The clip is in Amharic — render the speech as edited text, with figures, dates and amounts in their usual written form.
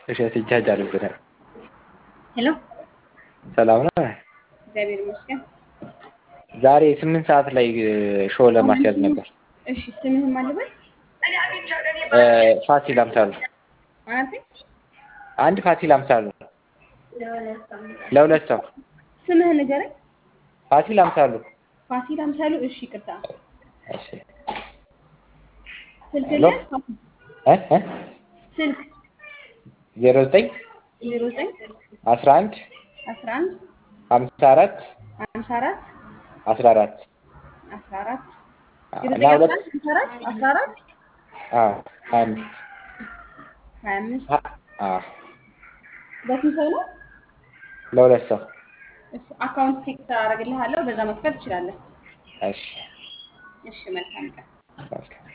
እሸት ይጃጃልብናል። ሄሎ ሰላም ነው። እግዚአብሔር ይመስገን። ዛሬ 8 ሰዓት ላይ ሾው ለማስያዝ ነበር። እሺ ስምህን ማን ልበል? ፋሲል አምሳሉ። አንተ አንድ ፋሲል አምሳሉ ለሁለት ሰው። ስምህን ንገረኝ። ፋሲል አምሳሉ። ፋሲል አምሳሉ። እሺ ይቅርታ። እሺ ስልክ ሄሎ ላይ ስልክ 09 09 11 11 54 54 14 14 እና ሁለት 54 14 25 በስንት ሰው ነው? ለሁለት ሰው። እሺ አካውንት ቴክስት አደርግልሃለሁ፣ በዛ መክፈል ትችላለህ። እሺ እሺ መልካም ቀን።